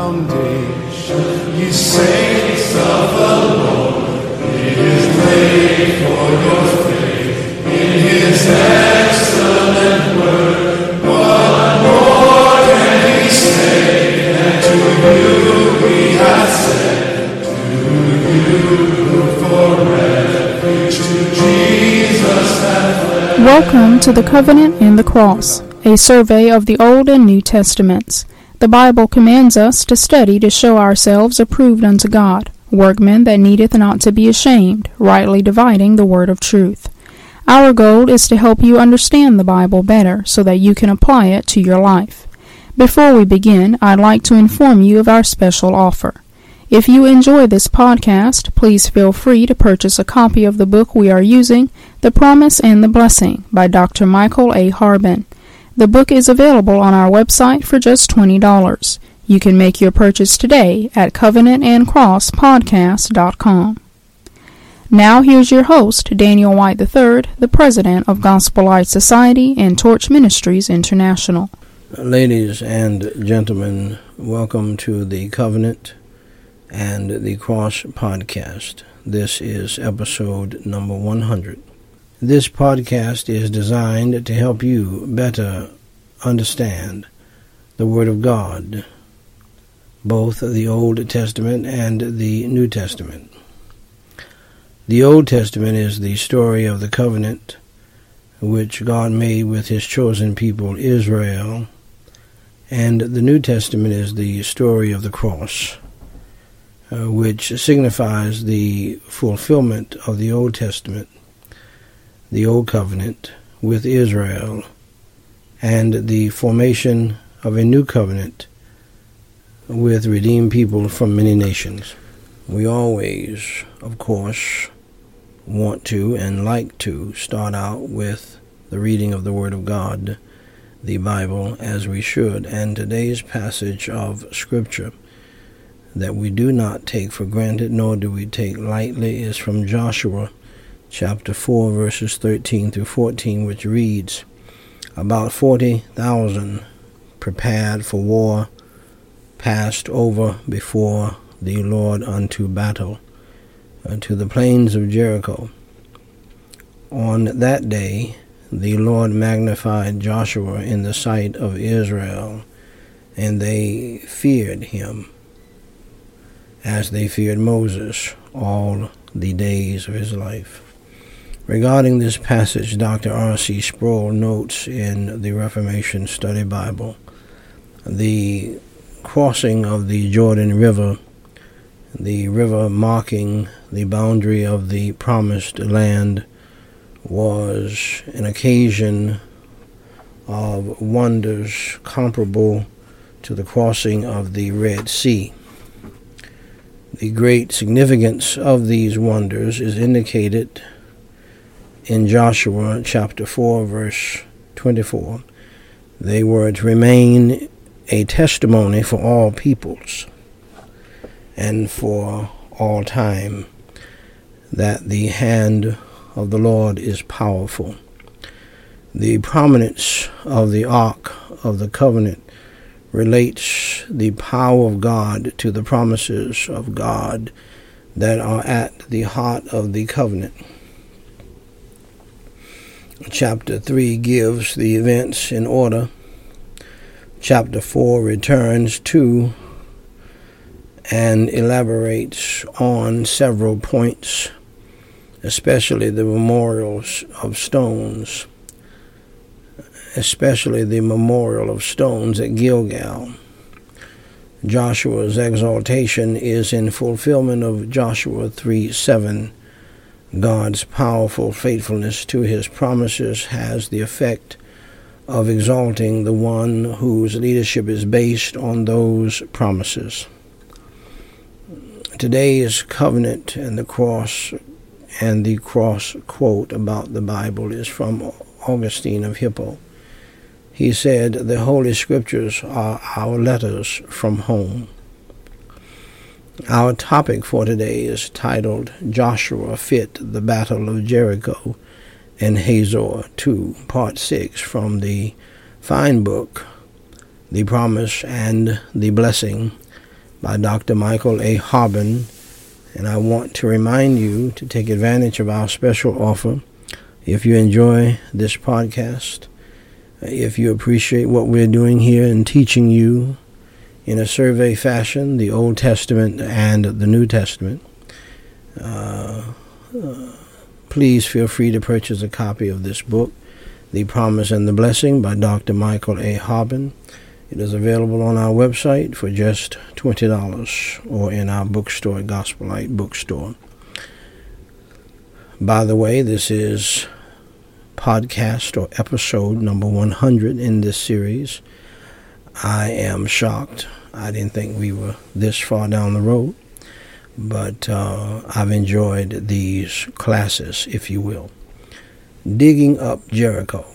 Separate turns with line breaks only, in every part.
foundation. You saints of the Lord, it is made for your faith in his excellent word. What more can he say than to you we have said? To you look for refuge, to Jesus have fled.
Welcome to the Covenant and the Cross, a survey of the Old and New Testaments. The Bible commands us to study to show ourselves approved unto God, workmen that needeth not to be ashamed, rightly dividing the word of truth. Our goal is to help you understand the Bible better so that you can apply it to your life. Before we begin, I'd like to inform you of our special offer. If you enjoy this podcast, please feel free to purchase a copy of the book we are using, The Promise and the Blessing by Dr. Michael A. Harbin. The book is available on our website for just $20. You can make your purchase today at covenantandcrosspodcast.com. Now here's your host, Daniel White III, the president of Gospel Light Society and Torch Ministries International.
Ladies and gentlemen, welcome to the Covenant and the Cross podcast. This is episode number 100. This podcast is designed to help you better understand the Word of God, both the Old Testament and the New Testament. The Old Testament is the story of the covenant which God made with his chosen people Israel, and the New Testament is the story of the cross, which signifies the fulfillment of the Old Testament, the Old Covenant with Israel, and the formation of a new covenant with redeemed people from many nations. We always, of course, want to and like to start out with the reading of the Word of God, the Bible, as we should. And today's passage of Scripture that we do not take for granted, nor do we take lightly, is from Joshua chapter 4, verses 13 through 14, which reads, About 40,000 prepared for war passed over before the Lord unto battle, to the plains of Jericho. On that day the Lord magnified Joshua in the sight of Israel, and they feared him, as they feared Moses all the days of his life. Regarding this passage, Dr. R.C. Sproul notes in the Reformation Study Bible, the crossing of the Jordan River, the river marking the boundary of the promised land, was an occasion of wonders comparable to the crossing of the Red Sea. The great significance of these wonders is indicated in Joshua chapter 4, verse 24. They were to remain a testimony for all peoples and for all time that the hand of the Lord is powerful. The prominence of the Ark of the Covenant relates the power of God to the promises of God that are at the heart of the covenant. Chapter 3 gives the events in order. Chapter 4 returns to and elaborates on several points, especially the memorials of stones, especially the memorial of stones at Gilgal. Joshua's exaltation is in fulfillment of Joshua 3:7. God's powerful faithfulness to his promises has the effect of exalting the one whose leadership is based on those promises. Today's covenant and the cross quote about the Bible is from Augustine of Hippo. He said, "The Holy Scriptures are our letters from home." Our topic for today is titled, Joshua Fit the Battle of Jericho and Hazor 2, Part 6, from the fine book, The Promise and the Blessing, by Dr. Michael A. Harbin. And I want to remind you to take advantage of our special offer. If you enjoy this podcast, if you appreciate what we're doing here and teaching you in a survey fashion, the Old Testament and the New Testament, please feel free to purchase a copy of this book, The Promise and the Blessing by Dr. Michael A. Harbin. It is available on our website for just $20 or in our bookstore, Gospel Light Bookstore. By the way, this is podcast or episode number 100 in this series. I am shocked. I didn't think we were this far down the road, but I've enjoyed these classes, if you will. Digging up Jericho.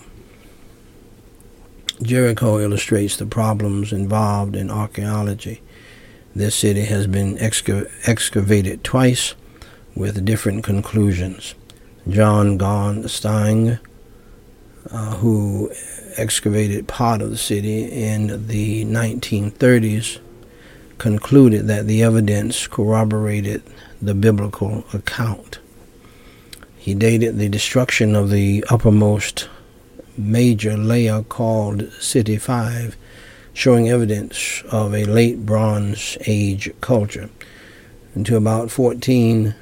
Jericho illustrates the problems involved in archaeology. This city has been excavated twice with different conclusions. John Garnstein, who excavated part of the city in the 1930s, concluded that the evidence corroborated the biblical account. He dated the destruction of the uppermost major layer called City 5, showing evidence of a late Bronze Age culture, to about 1400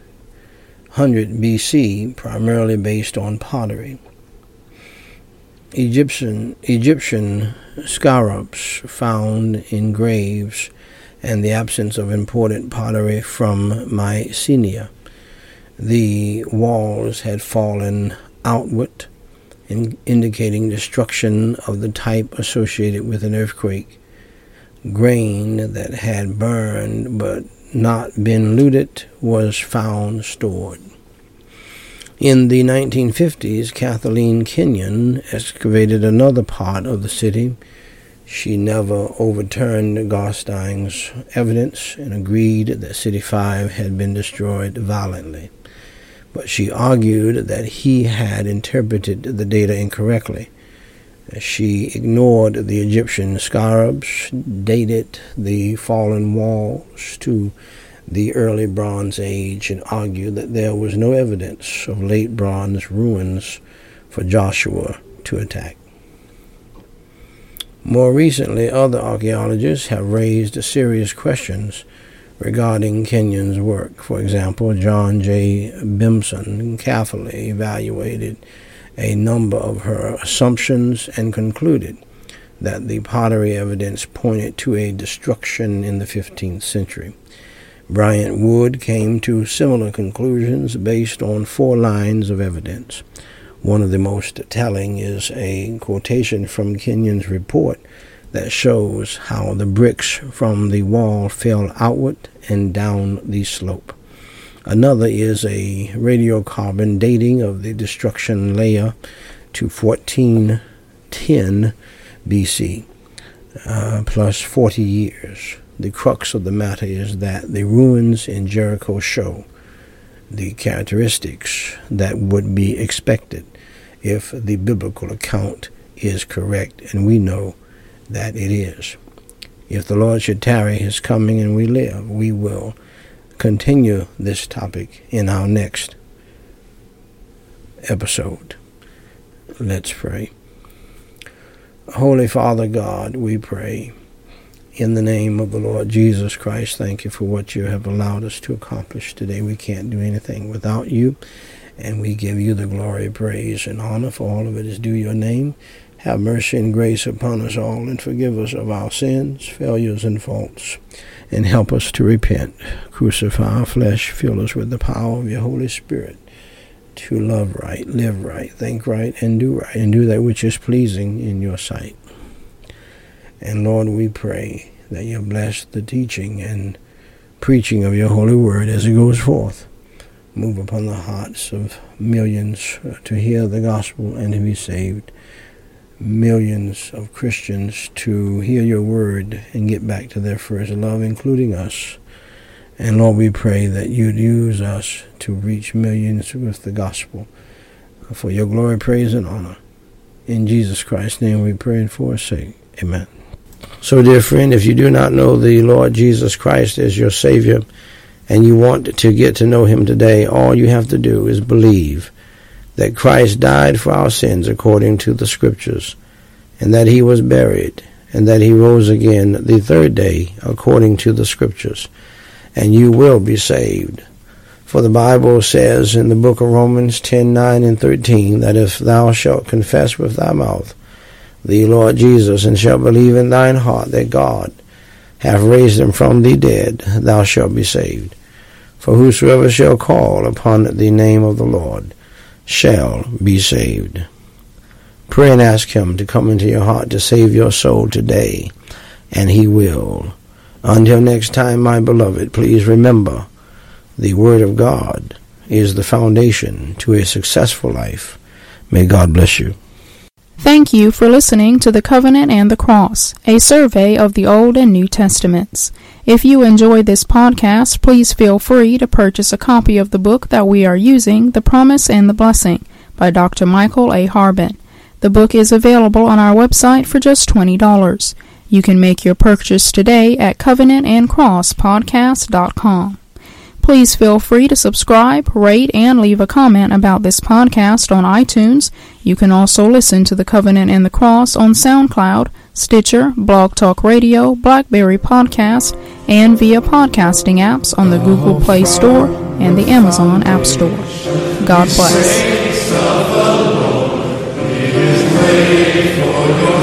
BC, primarily based on pottery. Egyptian scarabs found in graves and the absence of important pottery from Mycenae. The walls had fallen outward, indicating destruction of the type associated with an earthquake. Grain that had burned but not been looted was found stored. In the 1950s, Kathleen Kenyon excavated another part of the city. She never overturned Garstein's evidence and agreed that City 5 had been destroyed violently. But she argued that he had interpreted the data incorrectly. She ignored the Egyptian scarabs, dated the fallen walls to the early Bronze Age, and argued that there was no evidence of late Bronze ruins for Joshua to attack. More recently, other archaeologists have raised serious questions regarding Kenyon's work. For example, John J. Bimson carefully evaluated a number of her assumptions and concluded that the pottery evidence pointed to a destruction in the 15th century. Bryant Wood came to similar conclusions based on 4 lines of evidence. One of the most telling is a quotation from Kenyon's report that shows how the bricks from the wall fell outward and down the slope. Another is a radiocarbon dating of the destruction layer to 1410 BC, plus 40 years. The crux of the matter is that the ruins in Jericho show the characteristics that would be expected if the biblical account is correct, and we know that it is. If the Lord should tarry his coming and we live, we will continue this topic in our next episode. Let's pray. Holy Father God, we pray in the name of the Lord Jesus Christ. Thank you for what you have allowed us to accomplish today. We can't do anything without you, and we give you the glory, praise, and honor, for all of it is due your name. Have mercy and grace upon us all, and forgive us of our sins, failures, and faults, and help us to repent. Crucify our flesh, fill us with the power of your Holy Spirit to love right, live right, think right, and do that which is pleasing in your sight. And Lord, we pray that you bless the teaching and preaching of your holy word as it goes forth. Move upon the hearts of millions to hear the gospel and to be saved. Millions of Christians to hear your word and get back to their first love, including us. And Lord, we pray that you'd use us to reach millions with the gospel for your glory, praise, and honor. In Jesus Christ's name we pray and forsake. Amen. So, dear friend, if you do not know the Lord Jesus Christ as your Savior, and you want to get to know him today, all you have to do is believe that Christ died for our sins according to the Scriptures, and that he was buried, and that he rose again the third day according to the Scriptures, and you will be saved. For the Bible says in the book of Romans 10:9 and 13, that if thou shalt confess with thy mouth the Lord Jesus, and shalt believe in thine heart that God hath raised him from the dead, thou shalt be saved. For whosoever shall call upon the name of the Lord shall be saved. Pray and ask him to come into your heart to save your soul today, and he will. Until next time, my beloved, please remember, the Word of God is the foundation to a successful life. May God bless you.
Thank you for listening to The Covenant and the Cross, a survey of the Old and New Testaments. If you enjoyed this podcast, please feel free to purchase a copy of the book that we are using, The Promise and the Blessing, by Dr. Michael A. Harbin. The book is available on our website for just $20. You can make your purchase today at covenantandcrosspodcast.com. Please feel free to subscribe, rate, and leave a comment about this podcast on iTunes. You can also listen to The Covenant and the Cross on SoundCloud, Stitcher, Blog Talk Radio, BlackBerry Podcast, and via podcasting apps on the Google Play Store and the Amazon App Store. God bless.